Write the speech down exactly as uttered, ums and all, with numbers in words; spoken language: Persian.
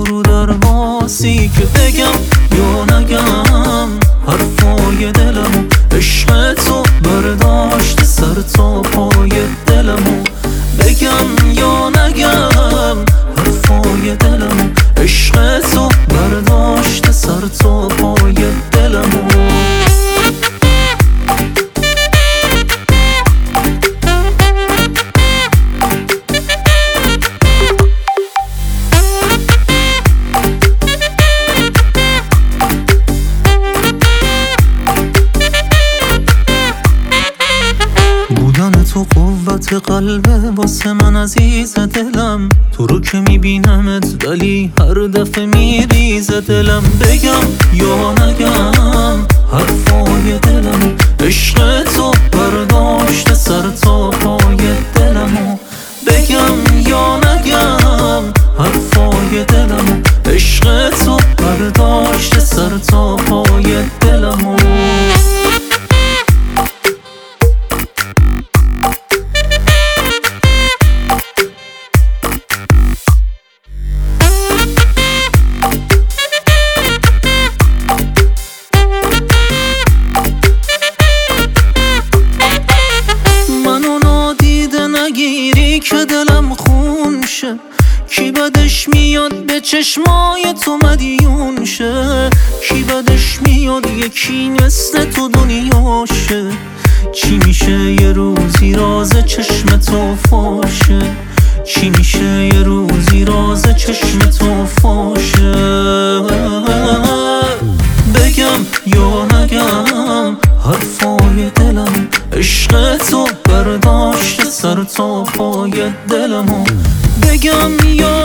رو درواسی که بگم یا نگم حرفای دلمو، عشق تو برداشت سر تا پای دلمو، بگم یا نگم حرفای دلمو، عشق تو برداشت سر تا پای دلمو. تو قوت قلبه واسه من عزیز دلم، تو رو که میبینمت ولی هر دفعه میریزه دلم، بگم یا نگم حرفای دلم، عشق تو برداشت سر تا پای دلمو، بگم یا نگم حرفای دلم، عشق تو برداشت سر تا پای دلمو. نگیری که دلم خون شه، کی بدش میاد به چشمای تو مدیون شه، کی بدش میاد یکی مثل تو دنیا شه، چی میشه یه روزی راز چشم تو فاشه، چی میشه یه روزی راز چشم تو فاشه، بگم یا نگم حرفای دلم، عشق تو برداشت سر تا پای دلمو، بگم یا